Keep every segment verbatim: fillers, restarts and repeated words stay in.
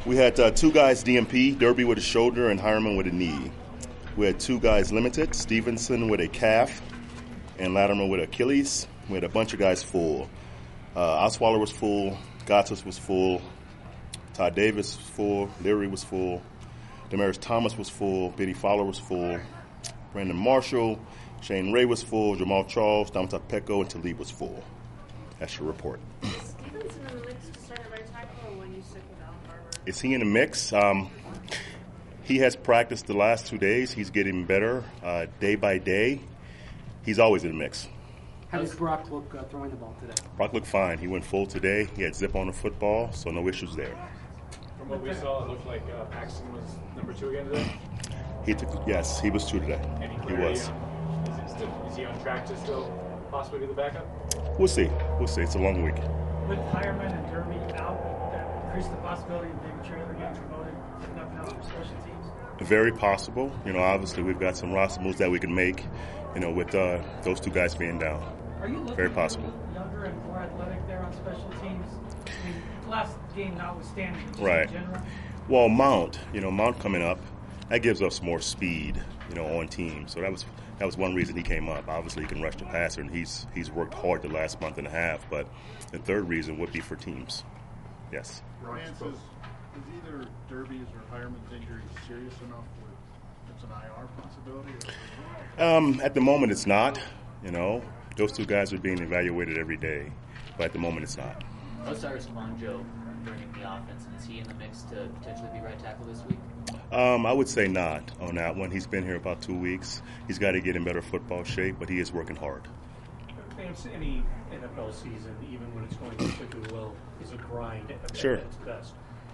We had uh, two guys D M P, Derby with a shoulder and Hireman with a knee. We had two guys limited, Stevenson with a calf and Latimer with Achilles. We had a bunch of guys full. Uh, Osweiler was full, Gottis was full, Todd Davis was full, Leary was full, Damaris Thomas was full, Benny Fowler was full, Brandon Marshall, Shane Ray was full, Jamal Charles, Dominic Pecco, and Talib was full. That's your report. Is Stevenson in the mix to start at right tackle, or will you stick with Alan Barber? Is he in the mix? Um, he has practiced the last two days. He's getting better uh, day by day. He's always in the mix. How does Brock look uh, throwing the ball today? Brock looked fine. He went full today. He had zip on the football, so no issues there. From what we saw, it looked like uh, Paxton was number two again today. He took, yes, he was two today. He was. On, is, it still, is he on track to still possibly be the backup? We'll see. We'll see. It's a long week. With Hireman and Derby out, that increase the possibility of David Traylor getting promoted, if nothing else, for special teams? Very possible. You know, obviously we've got some roster moves that we can make, you know, with uh, those two guys being down. Are you looking Very possible. younger and more athletic there on special teams? I mean, last game notwithstanding, just Right. in general? Well, Mount, you know, Mount coming up, that gives us more speed, you know, on teams. So that was that was one reason he came up. Obviously, he can rush the passer, and he's he's worked hard the last month and a half. But the third reason would be for teams. Yes. Lance, is, is either Derby's or Hireman's injury serious enough where it's an I R possibility? Or? Um, at the moment, it's not. You know, those two guys are being evaluated every day, but at the moment, it's not. Osiris Monjo bringing the offense, and is he in the mix to potentially be right tackle this week? Um, I would say not on that one. He's been here about two weeks. He's got to get in better football shape, but he is working hard. Vance, any N F L season, even when it's going particularly well, is a grind at, Sure. at its best.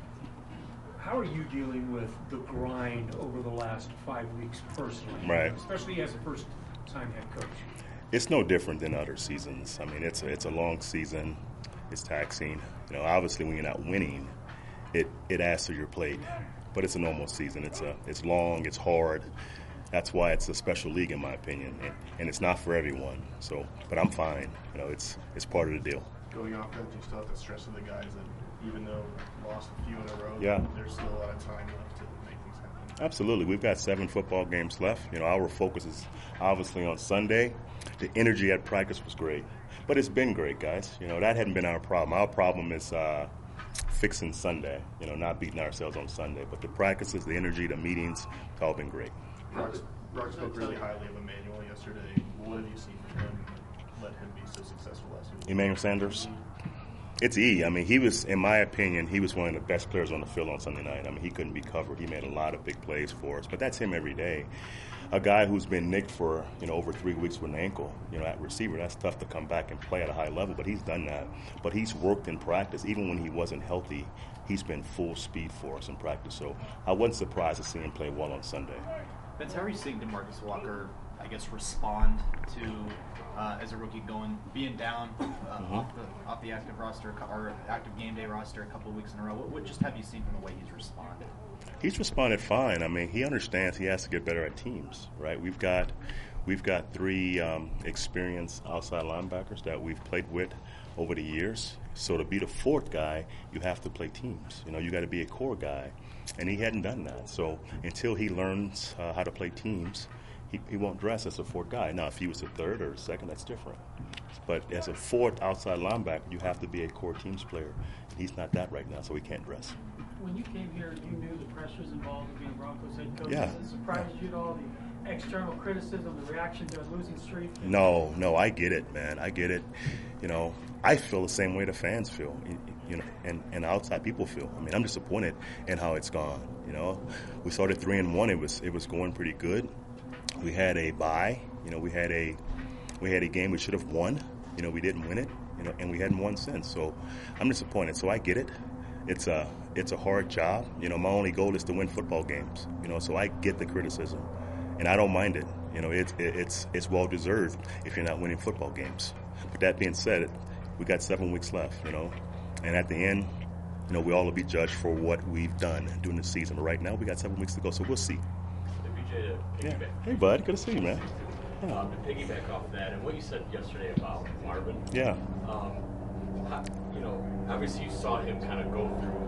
How are you dealing with the grind over the last five weeks personally? Right. Especially as a first-time head coach. It's no different than other seasons. I mean, it's a, it's a long season. It's taxing. You know, obviously when you're not winning, it, it adds to your plate. But it's a normal season. It's a it's long. It's hard. That's why it's a special league, in my opinion, and, and it's not for everyone. So, but I'm fine. You know, it's it's part of the deal. Going offense, you still have to stress to the guys that even though lost a few in a row, Yeah. there's still a lot of time left to make things happen. Absolutely. We've got seven football games left. You know, our focus is obviously on Sunday. The energy at practice was great, but it's been great, guys. You know, that hadn't been our problem. Our problem is uh, fixing Sunday. You know, not beating ourselves on Sunday. But the practices, the energy, the meetings, it's all been great. Brock, Brock spoke really highly of Emmanuel yesterday. What have you seen from him and let him be so successful last week? Emmanuel Sanders. It's E. I mean, he was, in my opinion, he was one of the best players on the field on Sunday night. I mean, he couldn't be covered. He made a lot of big plays for us. But that's him every day. A guy who's been nicked for, you know, over three weeks with an ankle, you know, at receiver, that's tough to come back and play at a high level. But he's done that. But he's worked in practice. Even when he wasn't healthy, he's been full speed for us in practice. So I wasn't surprised to see him play well on Sunday. Vince, how are you seeing DeMarcus Walker, I guess, respond to, uh, as a rookie, going, being down uh, mm-hmm. off, the, off the active roster, or active game day roster a couple of weeks in a row? What, what just have you seen from the way he's responded? He's responded fine. I mean, he understands he has to get better at teams, right? We've got we've got three um, experienced outside linebackers that we've played with over the years. So to be the fourth guy, you have to play teams. You know, you got to be a core guy, and he hadn't done that. So until he learns uh, how to play teams, he, he won't dress as a fourth guy. Now, if he was a third or a second, that's different. But as a fourth outside linebacker, you have to be a core teams player. And he's not that right now, so he can't dress. When you came here, you knew the pressures involved in being a Broncos head coach. Yeah. Does it surprise you at all, the external criticism, the reaction to a losing streak? No, no, I get it, man. I get it. You know, I feel the same way the fans feel, you know, and, and outside people feel. I mean, I'm disappointed in how it's gone. You know, we started three and one. It was it was going pretty good. We had a bye. You know, we had a we had a game we should have won. You know, we didn't win it. You know, and we hadn't won since. So I'm disappointed. So I get it. It's a it's a hard job. You know, my only goal is to win football games. You know, so I get the criticism, and I don't mind it. You know, it's it's it's well deserved if you're not winning football games. But that being said, we got seven weeks left. You know, and at the end, you know, we all will be judged for what we've done during the season. But right now, we got seven weeks to go, so we'll see. Hey, B J, to Yeah. piggyback. Hey, bud, good to see you, man. Yeah. Um, to piggyback off that and what you said yesterday about Marvin. Yeah. Um, how, you know, obviously you saw him kind of go through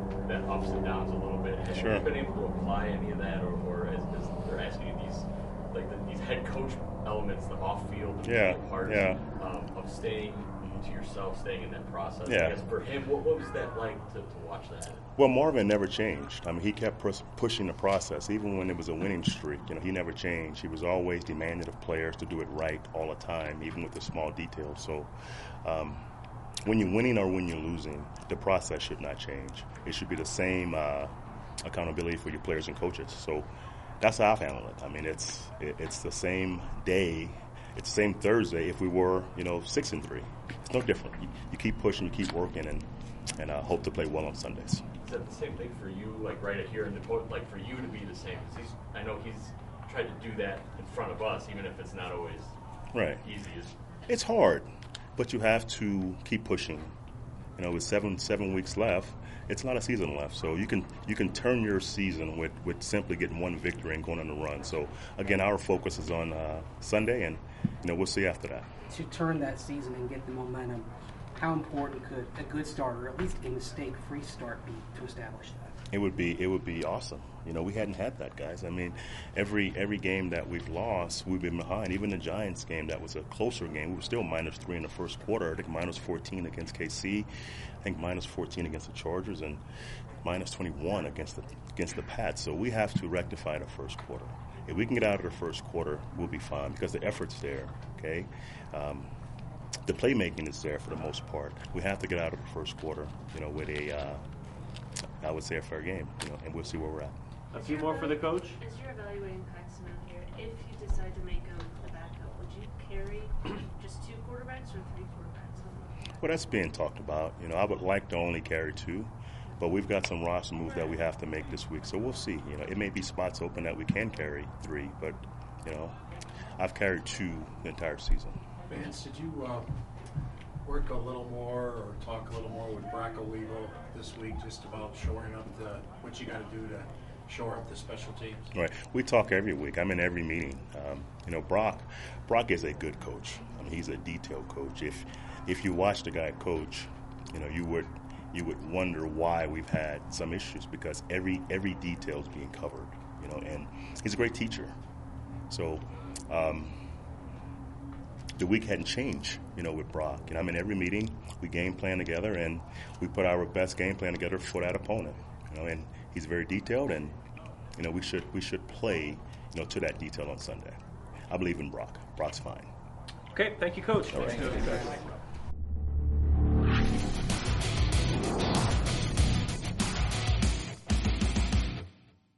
that ups and downs a little bit. Have Sure. you been able to apply any of that, or, or as, as they're asking you these, like the, these head coach elements, the off-field, the Yeah, mental part yeah. um, of staying to yourself, staying in that process? Yeah. I guess for him, what, what was that like to, to watch that? Well, Marvin never changed. I mean, he kept pus- pushing the process, even when it was a winning streak. You know, he never changed. He was always demanding of players to do it right all the time, even with the small details. So, um, when you're winning or when you're losing, the process should not change. It should be the same uh, accountability for your players and coaches. So, that's how I've handled it. I mean, it's it, it's the same day. It's the same Thursday if we were, you know, six and three. It's no different. You, you keep pushing, you keep working, and and uh, hope to play well on Sundays. Is that the same thing for you, like right here in the quote, like for you to be the same? 'Cause he's, I know he's tried to do that in front of us, even if it's not always Right. easy. It's hard, but you have to keep pushing. You know, with seven seven weeks left, it's not a season left. So you can you can turn your season with, with simply getting one victory and going on the run. So again, our focus is on uh, Sunday, and you know we'll see after that. To turn that season and get the momentum, how important could a good start, or at least a mistake-free start, be to establish that? It would be it would be awesome. You know, we hadn't had that, guys. I mean, every every game that we've lost, we've been behind. Even the Giants game, that was a closer game, we were still minus three in the first quarter. I think minus fourteen against K C. I think minus fourteen against the Chargers, and minus twenty-one against the against the Pats. So we have to rectify the first quarter. If we can get out of the first quarter, we'll be fine because the effort's there. Okay. Um, the playmaking is there for the most part. We have to get out of the first quarter, you know, with a, uh, I would say, a fair game, you know, and we'll see where we're at. A few more for the coach. As you're evaluating Paxton out here, if you decide to make him the backup, would you carry just two quarterbacks or three quarterbacks? Well, that's being talked about. You know, I would like to only carry two, but we've got some roster moves that we have to make this week, so we'll see. You know, it may be spots open that we can carry three, but you know, I've carried two the entire season. Vance, did you uh, work a little more or talk a little more with Brock Olivo this week just about shoring up the what you got to do to shore up the special teams? Right. We talk every week. I'm in every meeting. Um, you know, Brock Brock is a good coach. I mean, he's a detailed coach. If if you watch the guy coach, you know, you would you would wonder why we've had some issues because every every detail is being covered. You know, and he's a great teacher. So. Um, The week hadn't changed, you know, with Brock. You know, I'm in every meeting. We game plan together, and we put our best game plan together for that opponent. You know, and he's very detailed, and you know, we should we should play, you know, to that detail on Sunday. I believe in Brock. Brock's fine. Okay, thank you, Coach. All right.